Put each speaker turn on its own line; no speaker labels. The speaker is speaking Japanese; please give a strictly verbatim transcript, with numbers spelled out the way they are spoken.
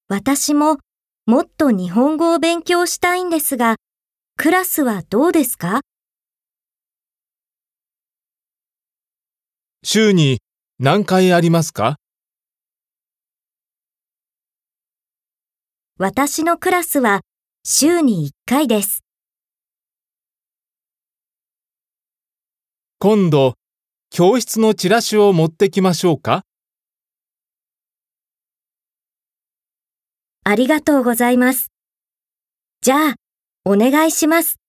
私ももっと日本語を勉強したいんですが、クラスはどうですか？
週に何回ありますか？
私のクラスは週にいっかいです。
今度、教室のチラシを持ってきましょうか？
ありがとうございます。じゃあ、お願いします。